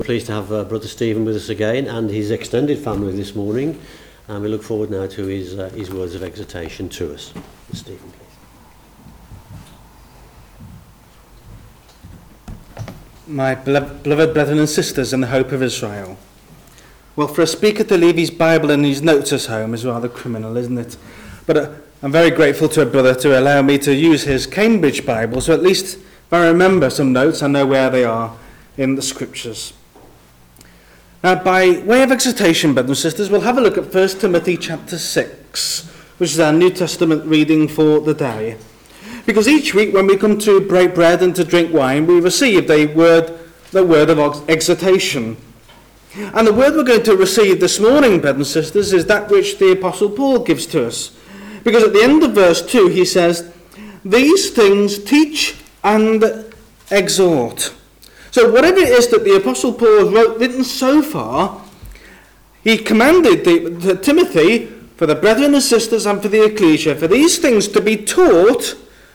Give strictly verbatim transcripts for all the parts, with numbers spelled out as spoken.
Pleased to have uh, Brother Stephen with us again and his extended family this morning, and we look forward now to his uh, his words of exhortation to us. Stephen, please. My beloved brethren and sisters in the hope of Israel. Well, for a speaker to leave his Bible and his notes at home is rather criminal, isn't it? But uh, I'm very grateful to a brother to allow me to use his Cambridge Bible, so at least if I remember some notes, I know where they are in the scriptures. Now, by way of exhortation, brothers and sisters, we'll have a look at First Timothy chapter six, which is our New Testament reading for the day. Because each week when we come to break bread and to drink wine, we receive the word, the word of exhortation. And the word we're going to receive this morning, brothers and sisters, is that which the Apostle Paul gives to us. Because at the end of verse two, he says, "These things teach and exhort." So whatever it is that the Apostle Paul has wrote, written so far, he commanded the, the Timothy, for the brethren and sisters and for the ecclesia, for these things to be taught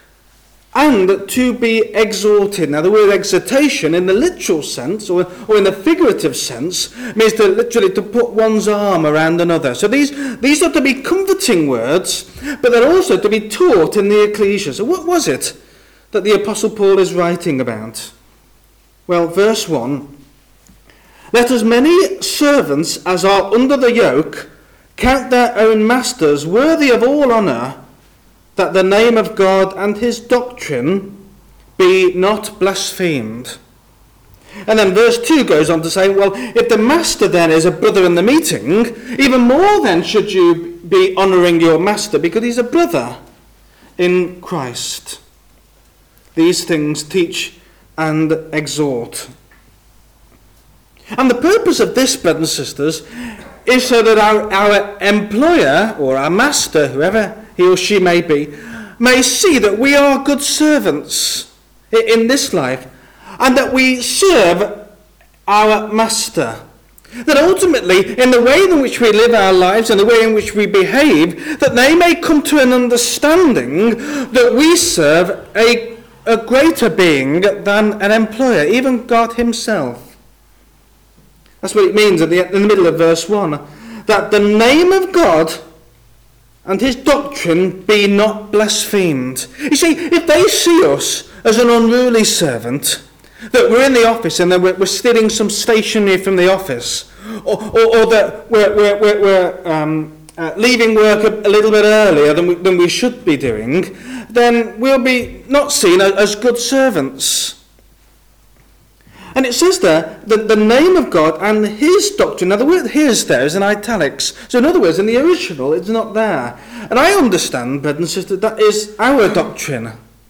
and to be exhorted. Now the word exhortation in the literal sense, or, or in the figurative sense, means to literally to put one's arm around another. So these, these are to be comforting words, but they're also to be taught in the ecclesia. So what was it that the Apostle Paul is writing about? Well, verse one, "Let as many servants as are under the yoke count their own masters worthy of all honour, that the name of God and his doctrine be not blasphemed." And then verse two goes on to say, well, if the master then is a brother in the meeting, even more then should you be honouring your master, because he's a brother in Christ. These things teach and exhort. And the purpose of this, brothers and sisters, is so that our, our employer or our master, whoever he or she may be, may see that we are good servants in this life and that we serve our master. That ultimately, in the way in which we live our lives and the way in which we behave, that they may come to an understanding that we serve a a greater being than an employer, even God himself. That's what it means at the, in the middle of verse one, that the name of God and his doctrine be not blasphemed. You see, if they see us as an unruly servant, that we're in the office and that we're, we're stealing some stationery from the office, or, or, or that we're, we're, we're, we're um, uh, leaving work a, a little bit earlier than we, than we should be doing, then we'll be not seen as good servants. And it says there that the name of God and his doctrine, now the word his there is in italics. So in other words, in the original, it's not there. And I understand, brothers and sisters, that is our doctrine.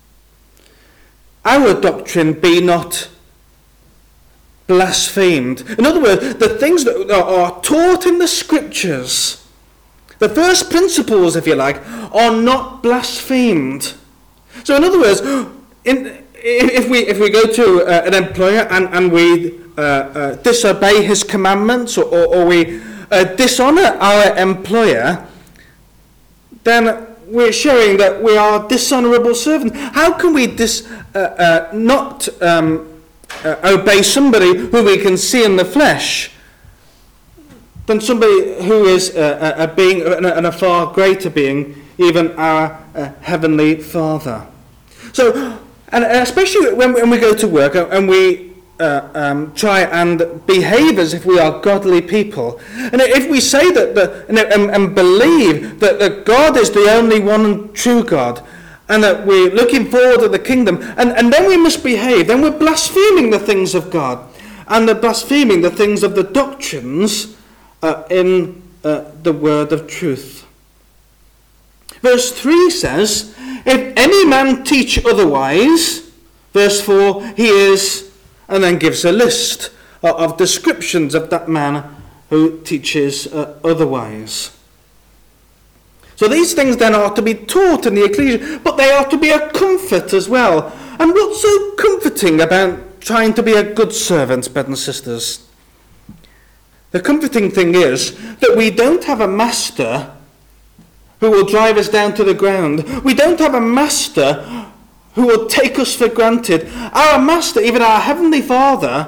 Our doctrine be not blasphemed. In other words, the things that are taught in the scriptures, the first principles, if you like, are not blasphemed. So in other words, in, if we if we go to uh, an employer and, and we uh, uh, disobey his commandments, or, or, or we uh, dishonour our employer, then we're showing that we are dishonourable servants. How can we dis, uh, uh, not um, uh, obey somebody who we can see in the flesh, than somebody who is a, a being and a far greater being, even our uh, Heavenly Father? So, and especially when, when we go to work and we uh, um, try and behave as if we are godly people, and if we say that the, and, and, and believe that, that God is the only one and true God, and that we're looking forward to the kingdom, and, and then we misbehave, then we're blaspheming the things of God, and they're blaspheming the things of the doctrines Uh, in uh, the word of truth. Verse three says, "If any man teach otherwise," verse four, "he is," and then gives a list of, of descriptions of that man who teaches uh, otherwise. So these things then are to be taught in the ecclesia, but they are to be a comfort as well. And what's so comforting about trying to be a good servant, brothers and sisters? The comforting thing is that we don't have a master who will drive us down to the ground. We don't have a master who will take us for granted. Our master, even our Heavenly Father,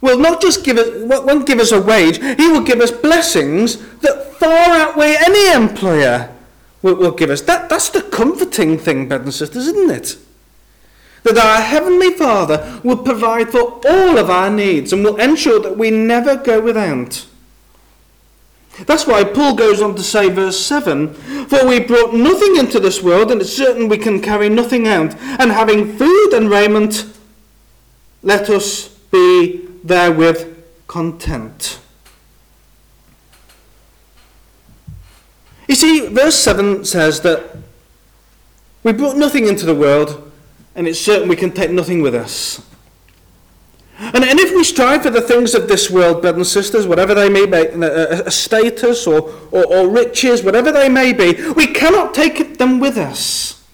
will not just give us, won't give us a wage, he will give us blessings that far outweigh any employer will, will give us. That, that's the comforting thing, brothers and sisters, isn't it? That our Heavenly Father will provide for all of our needs and will ensure that we never go without. That's why Paul goes on to say, verse seven, for we brought nothing into this world, and it's certain we can carry nothing out. And having food and raiment, let us be therewith content. You see, verse seven says that we brought nothing into the world, and it's certain we can take nothing with us. And, and if we strive for the things of this world, brothers and sisters, whatever they may be, a, a status or, or, or riches, whatever they may be, we cannot take them with us.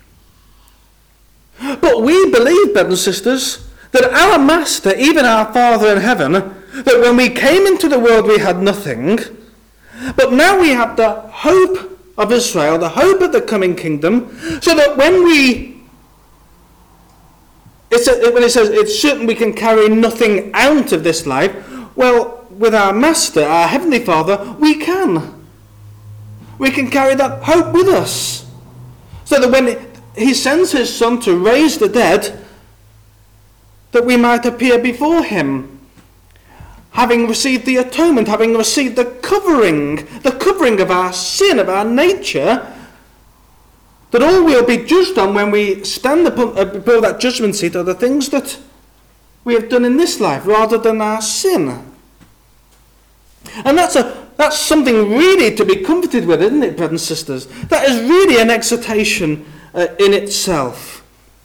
But we believe, brothers and sisters, that our Master, even our Father in heaven, that when we came into the world we had nothing, but now we have the hope of Israel, the hope of the coming kingdom, so that when we It's a, when it says it's certain we can carry nothing out of this life, well, with our Master, our Heavenly Father, we can. We can carry that hope with us. So that when he sends his Son to raise the dead, that we might appear before him, having received the atonement, having received the covering, the covering of our sin, of our nature, that all we'll be judged on when we stand before that judgment seat are the things that we have done in this life rather than our sin. And that's a that's something really to be comforted with, isn't it, brothers and sisters? That is really an exhortation uh, in itself.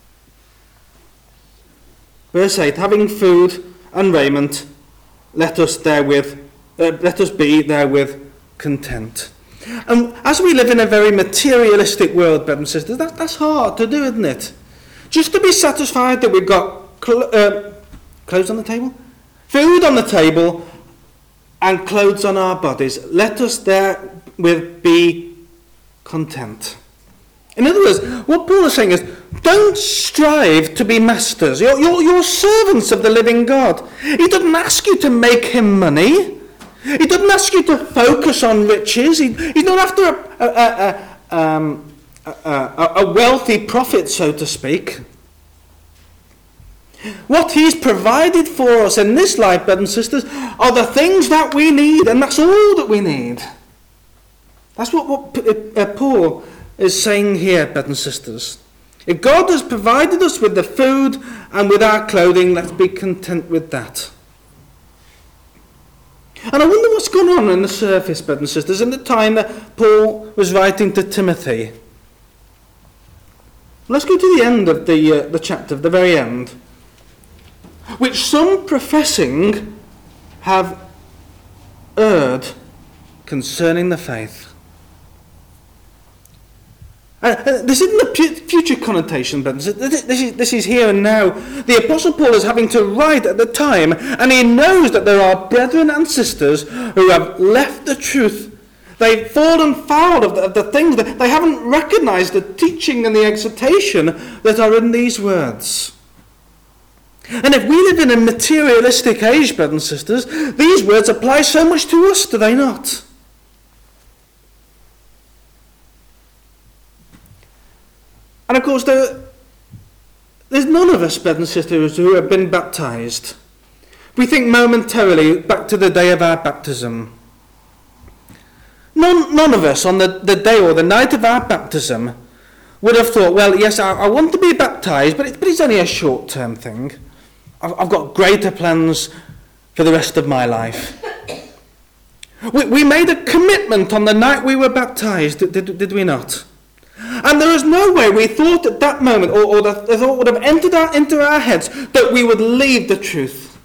Verse eight, having food and raiment, let us therewith, uh, let us be therewith content. And as we live in a very materialistic world, brothers and sisters, that, that's hard to do, isn't it? Just to be satisfied that we've got cl- uh, clothes on the table, food on the table, and clothes on our bodies. Let us therewith be content. In other words, what Paul is saying is, don't strive to be masters. You're, you're, you're servants of the living God. He doesn't ask you to make him money. He doesn't ask you to focus on riches. He, he's not after a, a, a, um, a, a, a wealthy prophet, so to speak. What he's provided for us in this life, brothers and sisters, are the things that we need, and that's all that we need. That's what, what uh, Paul is saying here, brothers and sisters. If God has provided us with the food and with our clothing, let's be content with that. And I wonder what's gone on in the surface, brothers and sisters, in the time that Paul was writing to Timothy. Let's go to the end of the, uh, the chapter, the very end, which some professing have erred concerning the faith. Uh, this isn't a future connotation, but this is, this is here and now. The Apostle Paul is having to write at the time, and he knows that there are brethren and sisters who have left the truth. They've fallen foul of the, of the things that they haven't recognized the teaching and the exhortation that are in these words. And if we live in a materialistic age, brothers and sisters, these words apply so much to us, do they not? And of course, there, there's none of us, brothers and sisters, who have been baptized. We think momentarily back to the day of our baptism. None, none of us on the, the day or the night of our baptism would have thought, well, yes, I, I want to be baptized, but, it, but it's only a short-term thing. I've, I've got greater plans for the rest of my life. We, we made a commitment on the night we were baptized, did, did, did we not? And there is no way we thought at that moment, or, or the, the thought would have entered our, into our heads, that we would leave the truth.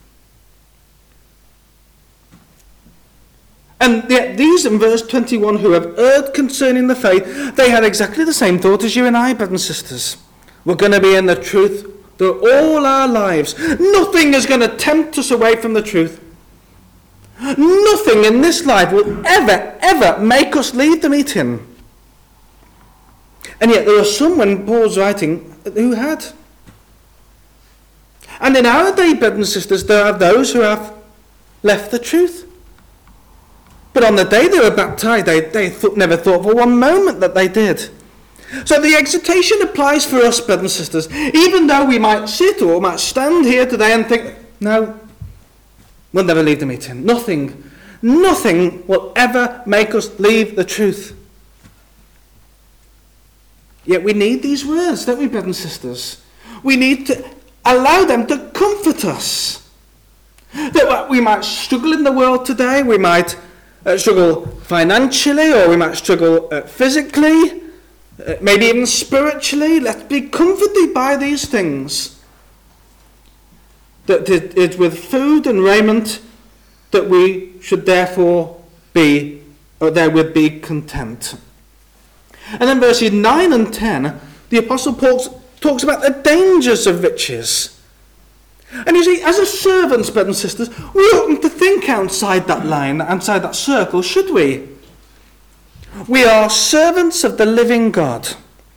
And yet these in verse twenty-one who have erred concerning the faith, they had exactly the same thought as you and I, brothers and sisters. We're going to be in the truth through all our lives. Nothing is going to tempt us away from the truth. Nothing in this life will ever, ever make us leave the meeting. And yet there are some, when Paul's writing, who had. And in our day, brothers and sisters, there are those who have left the truth. But on the day they were baptized, they, they th- never thought for one moment that they did. So the exhortation applies for us, brothers and sisters, even though we might sit or might stand here today and think, no, we'll never leave the meeting. Nothing, nothing will ever make us leave the truth. Yet we need these words, don't we, brothers and sisters? We need to allow them to comfort us. That we might struggle in the world today, we might uh, struggle financially, or we might struggle uh, physically, uh, maybe even spiritually. Let's be comforted by these things. That it is with food and raiment that we should therefore be, or therewith be content. And then verses nine and ten, the Apostle Paul talks about the dangers of riches. And you see, as a servants, brothers and sisters, we oughtn't to think outside that line, outside that circle, should we? We are servants of the living God.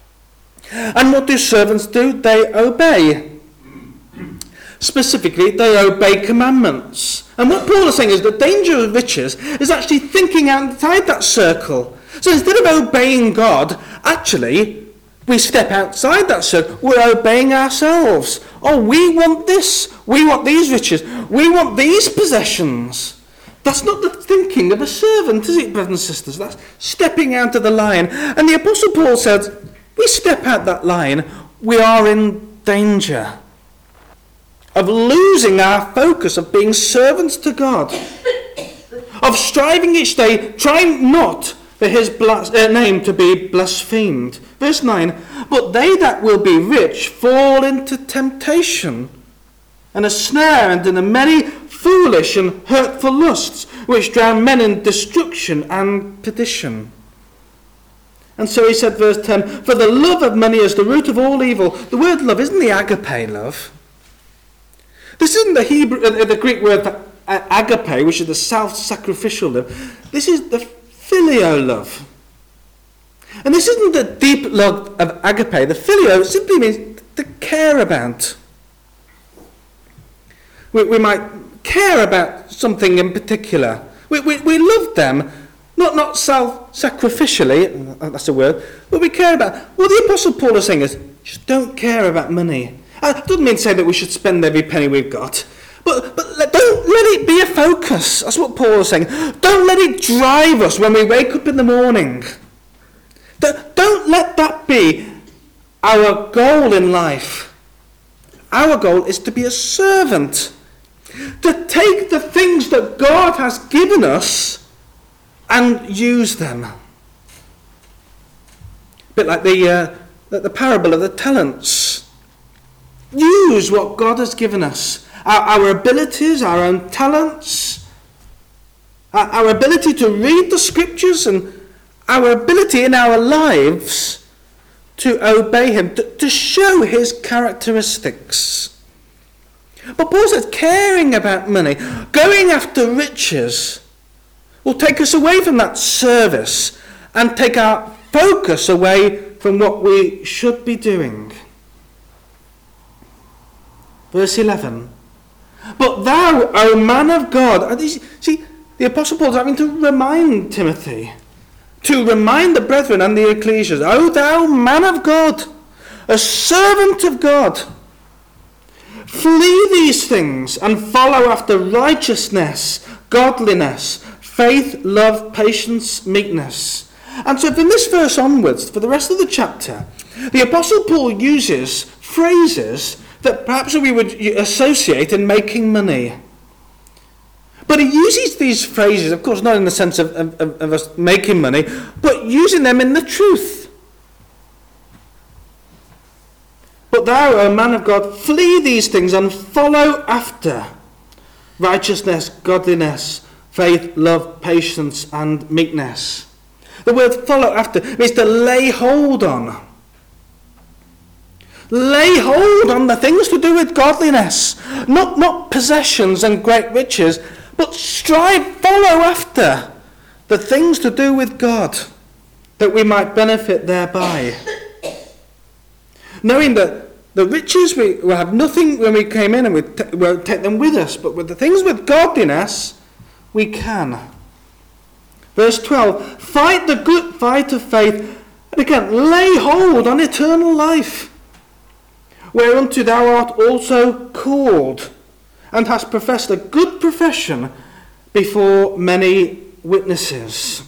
And what do servants do? They obey. Specifically, they obey commandments. And what Paul is saying is the danger of riches is actually thinking outside that circle. So instead of obeying God, actually, we step outside that circle. We're obeying ourselves. Oh, we want this. We want these riches. We want these possessions. That's not the thinking of a servant, is it, brothers and sisters? That's stepping out of the line. And the Apostle Paul said, we step out that line, we are in danger of losing our focus of being servants to God, of striving each day, trying not for his blas- uh, name to be blasphemed. Verse nine, but they that will be rich fall into temptation and a snare and into many foolish and hurtful lusts, which drown men in destruction and perdition. And so he said, verse ten, for the love of money is the root of all evil. The word love isn't the agape love. This isn't the Hebrew, uh, the Greek word for agape, which is the self-sacrificial love. This is the phileo love. And this isn't the deep love of agape. The phileo simply means to care about. We, we might care about something in particular. We, we, we love them, not, not self-sacrificially, that's a word, but we care about. What the Apostle Paul is saying is, just don't care about money. It doesn't mean to say that we should spend every penny we've got. But, but don't let it be a focus. That's what Paul is saying. Don't let it drive us when we wake up in the morning. Don't let that be our goal in life. Our goal is to be a servant. To take the things that God has given us and use them. A bit like the, uh, the parable of the talents. Use what God has given us. Our, our abilities, our own talents, our, our ability to read the scriptures, and our ability in our lives to obey him, to, to show his characteristics. But Paul says caring about money, going after riches, will take us away from that service and take our focus away from what we should be doing. Verse eleven. But thou, O man of God, and these, see, the Apostle Paul is having to remind Timothy, to remind the brethren and the ecclesias, O thou man of God, a servant of God, flee these things and follow after righteousness, godliness, faith, love, patience, meekness. And so from this verse onwards, for the rest of the chapter, the Apostle Paul uses phrases that perhaps we would associate in making money. But he uses these phrases, of course, not in the sense of, of, of us making money, but using them in the truth. But thou, O man of God, flee these things and follow after righteousness, godliness, faith, love, patience, and meekness. The word follow after means to lay hold on. Lay hold on the things to do with godliness, not, not possessions and great riches, but strive, follow after the things to do with God, that we might benefit thereby. Knowing that The riches, we will have nothing when we came in and we t- won't take them with us. But with the things with godliness, we can. Verse twelve, fight the good fight of faith, and again, lay hold on eternal life, whereunto thou art also called, and hast professed a good profession before many witnesses.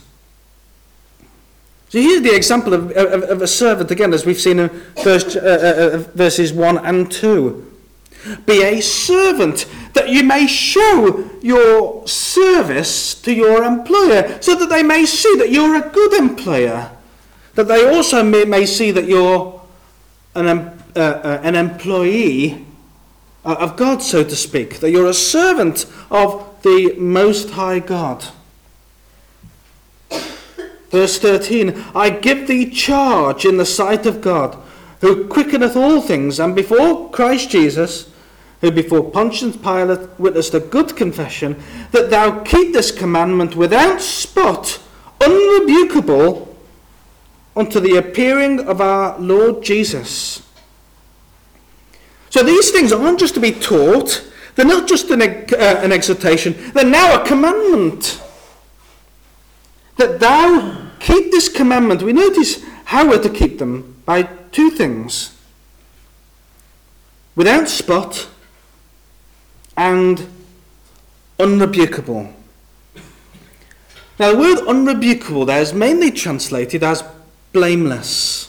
So here's the example of, of, of a servant, again, as we've seen in verse, uh, uh, verses one and two. Be a servant, that you may show your service to your employer, so that they may see that you're a good employer, that they also may, may see that you're an, uh, uh, an employee of God, so to speak, that you're a servant of the Most High God. Verse thirteen, I give thee charge in the sight of God, who quickeneth all things, and before Christ Jesus, who before Pontius Pilate witnessed a good confession, that thou keep this commandment without spot, unrebukable, unto the appearing of our Lord Jesus. So these things aren't just to be taught, they're not just an, uh, an exhortation, they're now a commandment. That thou keep this commandment. We notice how we're to keep them by two things. Without spot and unrebukable. Now the word unrebukable there is mainly translated as blameless.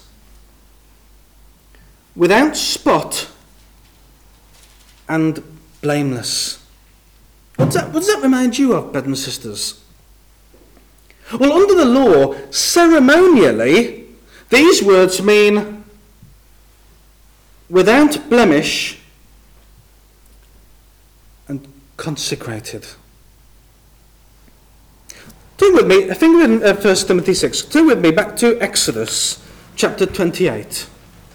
Without spot and blameless. What does that, what does that remind you of, brothers and sisters? Well, under the law, ceremonially, these words mean without blemish and consecrated. Turn with me, I think in uh, First Timothy six, turn with me back to Exodus chapter twenty-eight.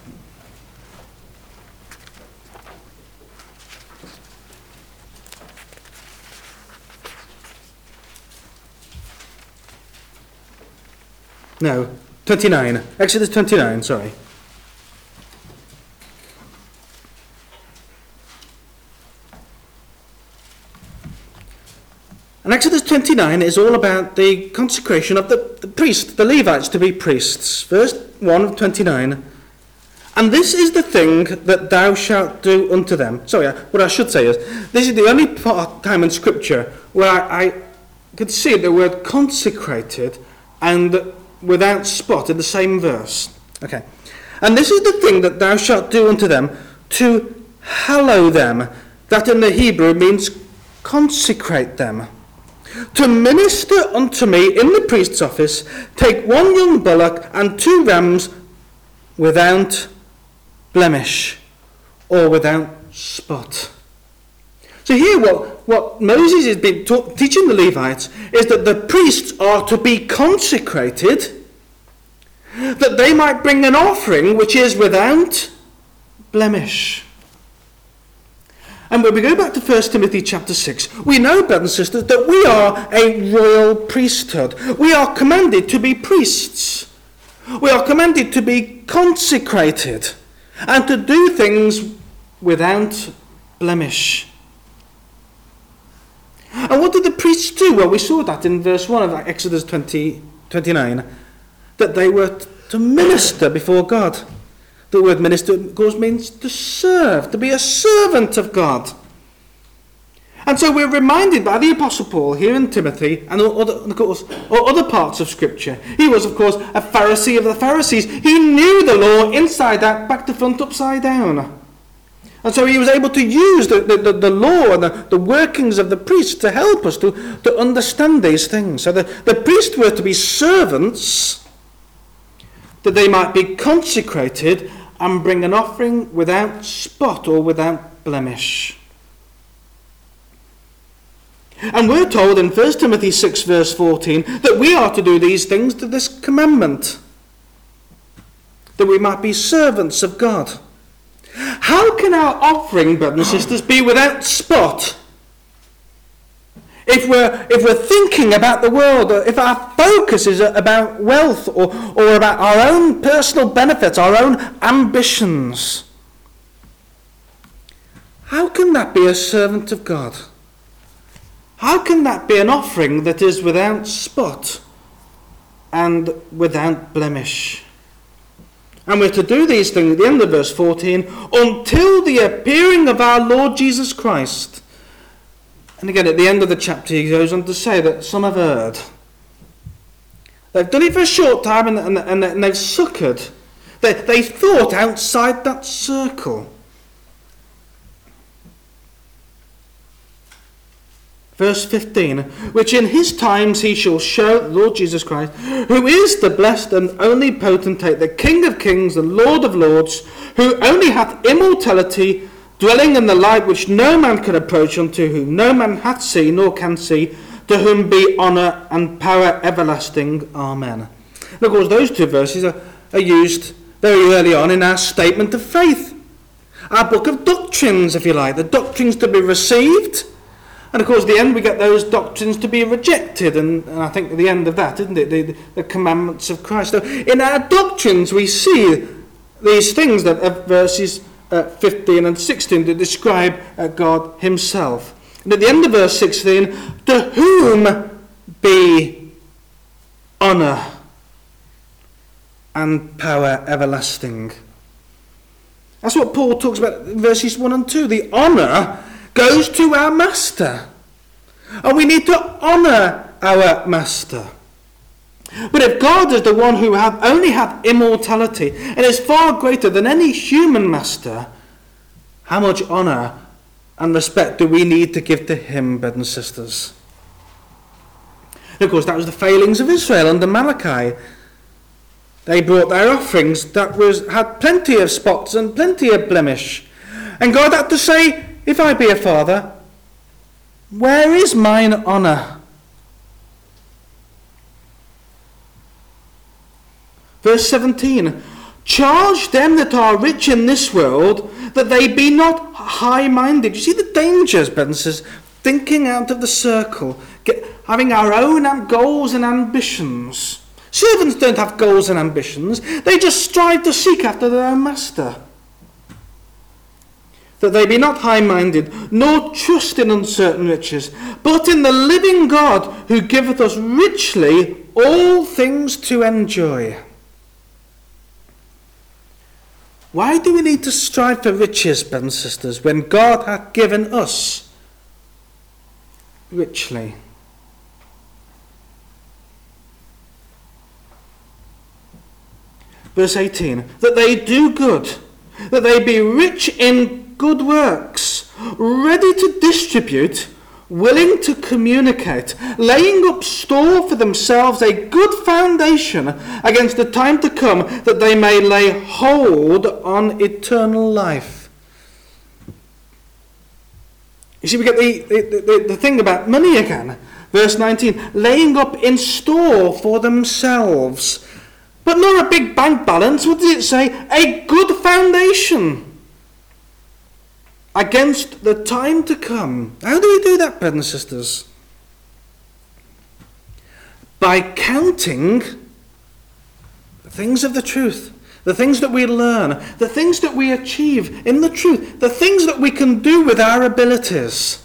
No, twenty-nine. Exodus twenty-nine, sorry. And Exodus twenty-nine is all about the consecration of the, the priests, the Levites, to be priests. Verse one of twenty-nine. And this is the thing that thou shalt do unto them. Sorry, what I should say is, this is the only part, time in Scripture where I, I could see the word consecrated and without spot in the same verse. Okay. And this is the thing that thou shalt do unto them, to hallow them. That in the Hebrew means consecrate them. To minister unto me in the priest's office, take one young bullock and two rams without blemish or without spot. So here what, what Moses has been ta- teaching the Levites is that the priests are to be consecrated, that they might bring an offering which is without blemish. And when we go back to First Timothy chapter six, we know, brothers and sisters, that we are a royal priesthood. We are commanded to be priests. We are commanded to be consecrated and to do things without blemish. And what did the priests do? Well, we saw that in verse one of Exodus twenty, twenty-nine, that they were to minister before God. The word minister, of course, means to serve, to be a servant of God. And so we're reminded by the Apostle Paul here in Timothy and other, of course, other parts of Scripture. He was, of course, a Pharisee of the Pharisees. He knew the law inside out, back to front, upside down. And so he was able to use the, the, the law and the, the workings of the priests to help us to, to understand these things. So the, the priests were to be servants, that they might be consecrated and bring an offering without spot or without blemish. And we're told in First Timothy six verse fourteen that we are to do these things to this commandment, that we might be servants of God. How can our offering, brothers and sisters, be without spot? If we're, if we're thinking about the world, or if our focus is about wealth or, or about our own personal benefits, our own ambitions. How can that be a servant of God? How can that be an offering that is without spot and without blemish? And we're to do these things at the end of verse fourteen, until the appearing of our Lord Jesus Christ. And again, at the end of the chapter, he goes on to say that some have erred. They've done it for a short time and, and, and, and they've succored. They, they thought outside that circle. Verse fifteen, which in his times he shall show, Lord Jesus Christ, who is the blessed and only potentate, the King of kings and Lord of lords, who only hath immortality, dwelling in the light which no man can approach unto, whom no man hath seen nor can see, to whom be honour and power everlasting. Amen. And of course, those two verses are, are used very early on in our statement of faith. Our book of doctrines, if you like, the doctrines to be received. And of course, at the end, we get those doctrines to be rejected. And, and I think at the end of that, isn't it? The, the commandments of Christ. So in our doctrines, we see these things that are verses uh, fifteen and sixteen that describe uh, God himself. And at the end of verse sixteen, to whom be honour and power everlasting. That's what Paul talks about in verses one and two. The honour goes to our master. And we need to honour our master. But if God is the one who have only hath immortality and is far greater than any human master, how much honour and respect do we need to give to him, brothers and sisters? And of course, that was the failings of Israel under Malachi. They brought their offerings that was had plenty of spots and plenty of blemish. And God had to say, if I be a father, where is mine honour? Verse seventeen, charge them that are rich in this world, that they be not high-minded. You see the dangers, brothers and sisters, thinking out of the circle, get, having our own am- goals and ambitions. Servants don't have goals and ambitions. They just strive to seek after their own master. That they be not high-minded, nor trust in uncertain riches, but in the living God, who giveth us richly all things to enjoy. Why do we need to strive for riches, brothers and sisters, when God hath given us richly? Verse eighteen, that they do good, that they be rich in good works, ready to distribute, willing to communicate, laying up store for themselves a good foundation against the time to come, that they may lay hold on eternal life. You see, we get the, the, the, the thing about money again. Verse nineteen, laying up in store for themselves. But not a big bank balance. What does it say? A good foundation against the time to come. How do we do that, brothers and sisters? By counting the things of the truth, the things that we learn, the things that we achieve in the truth, the things that we can do with our abilities.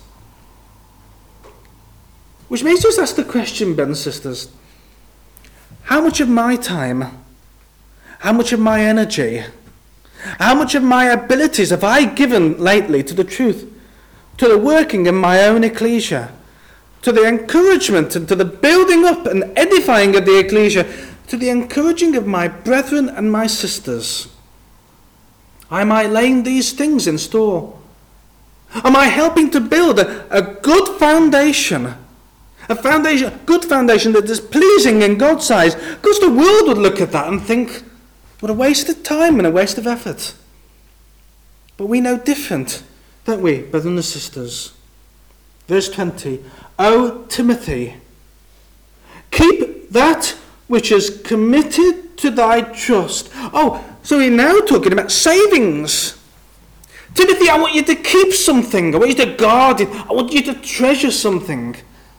Which makes us ask the question, brothers and sisters, how much of my time, how much of my energy, how much of my abilities have I given lately to the truth, to the working in my own ecclesia, to the encouragement and to the building up and edifying of the ecclesia, to the encouraging of my brethren and my sisters? Am I laying these things in store? Am I helping to build a, a good foundation? A foundation, good foundation that is pleasing in God's eyes, because the world would look at that and think, what a waste of time and a waste of effort. But we know different, don't we, brothers and sisters? Verse twenty, O Timothy, keep that which is committed to thy trust. Oh, so we're now talking about savings. Timothy, I want you to keep something. I want you to guard it. I want you to treasure something.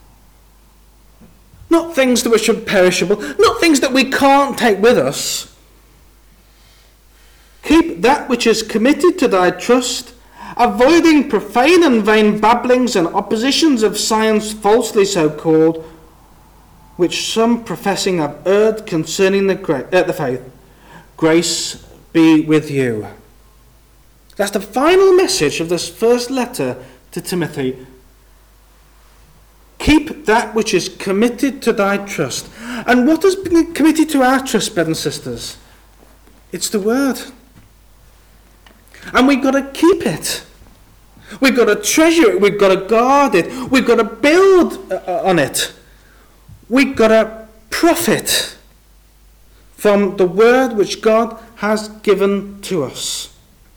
Not things that which are perishable, not things that we can't take with us. Keep that which is committed to thy trust, avoiding profane and vain babblings and oppositions of science falsely so called, which some professing have erred concerning the, gra- uh, the faith. Grace be with you. That's the final message of this first letter to Timothy. Keep that which is committed to thy trust. And what has been committed to our trust, brothers and sisters? It's the word. And we've got to keep it. We've got to treasure it. We've got to guard it. We've got to build uh, on it. We've got to profit from the word which God has given to us.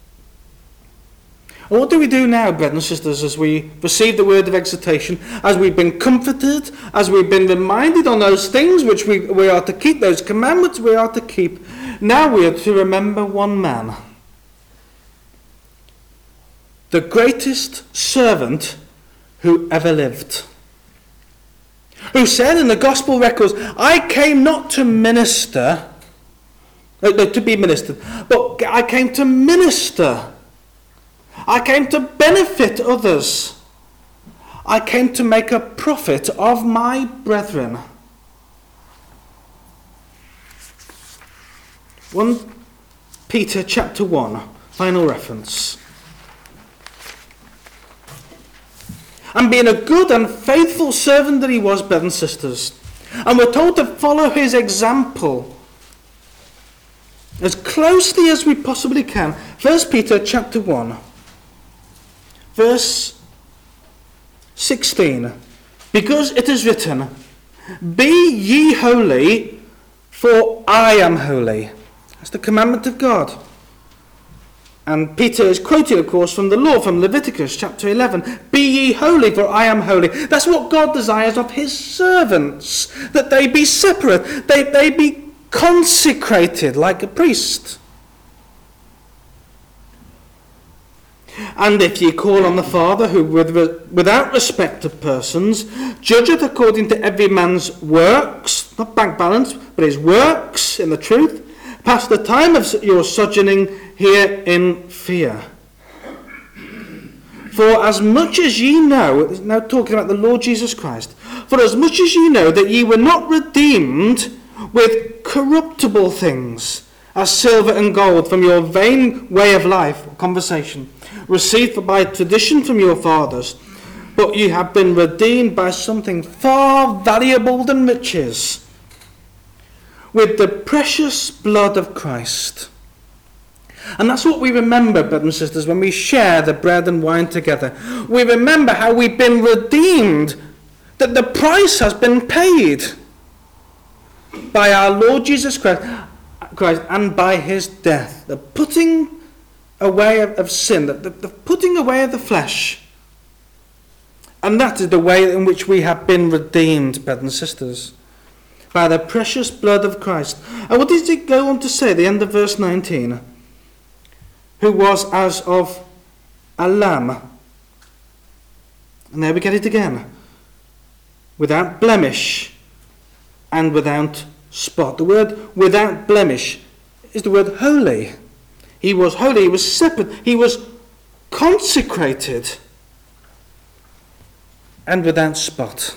And what do we do now, brothers and sisters, as we receive the word of exhortation, as we've been comforted, as we've been reminded on those things which we, we are to keep, those commandments we are to keep? Now we are to remember one man, the greatest servant who ever lived, who said in the gospel records, I came not to minister, no, to be ministered, but I came to minister. I came to benefit others. I came to make a profit of my brethren. First Peter chapter one, final reference. And being a good and faithful servant that he was, brothers and sisters, and we're told to follow his example as closely as we possibly can. First Peter chapter one, verse sixteen. Because it is written, be ye holy, for I am holy. That's the commandment of God. And Peter is quoting, of course, from the law, from Leviticus chapter eleven. Be ye holy, for I am holy. That's what God desires of his servants, that they be separate, they, they be consecrated like a priest. And if ye call on the Father, who with, without respect of persons, judgeth according to every man's works, not bank balance, but his works in the truth, pass the time of your sojourning here in fear. For as much as ye know, now talking about the Lord Jesus Christ, for as much as ye know that ye were not redeemed with corruptible things, as silver and gold, from your vain way of life, or conversation, received by tradition from your fathers, but ye have been redeemed by something far valuable than riches, with the precious blood of Christ. And that's what we remember, brothers and sisters, when we share the bread and wine together. We remember how we've been redeemed, that the price has been paid by our Lord Jesus Christ, Christ and by his death. The putting away of, of sin, the, the, the putting away of the flesh. And that is the way in which we have been redeemed, brothers and sisters, by the precious blood of Christ. And what does it go on to say at the end of verse nineteen? Who was as of a lamb. And there we get it again. Without blemish and without spot. The word without blemish is the word holy. He was holy, he was separate, he was consecrated and without spot.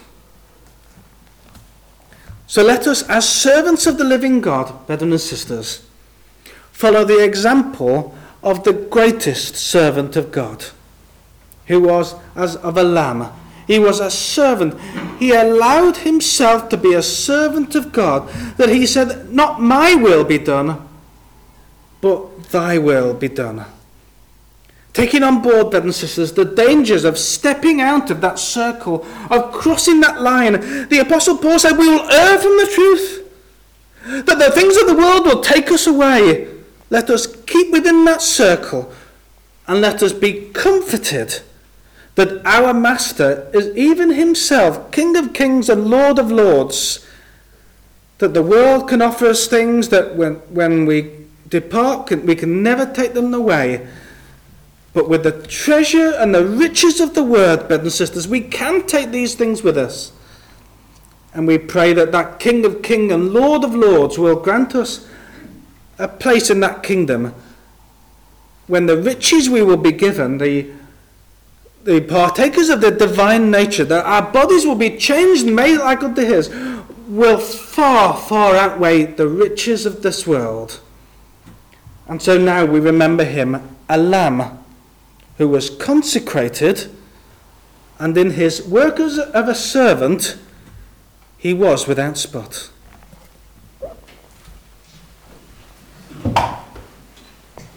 So let us, as servants of the living God, brothers and sisters, follow the example of the greatest servant of God, who was as of a lamb. He was a servant. He allowed himself to be a servant of God, that he said, not my will be done, but thy will be done. Taking on board, brothers and sisters, the dangers of stepping out of that circle, of crossing that line. The Apostle Paul said, we will err from the truth, that the things of the world will take us away. Let us keep within that circle, and let us be comforted that our Master is even himself King of kings and Lord of lords, that the world can offer us things that when, when we depart, can, we can never take them away. But with the treasure and the riches of the word, brothers and sisters, we can take these things with us. And we pray that that King of kings and Lord of lords will grant us a place in that kingdom when the riches we will be given, the, the partakers of the divine nature, that our bodies will be changed and made like unto his, will far, far outweigh the riches of this world. And so now we remember him, a lamb who was consecrated, and in his work as of a servant, he was without spot.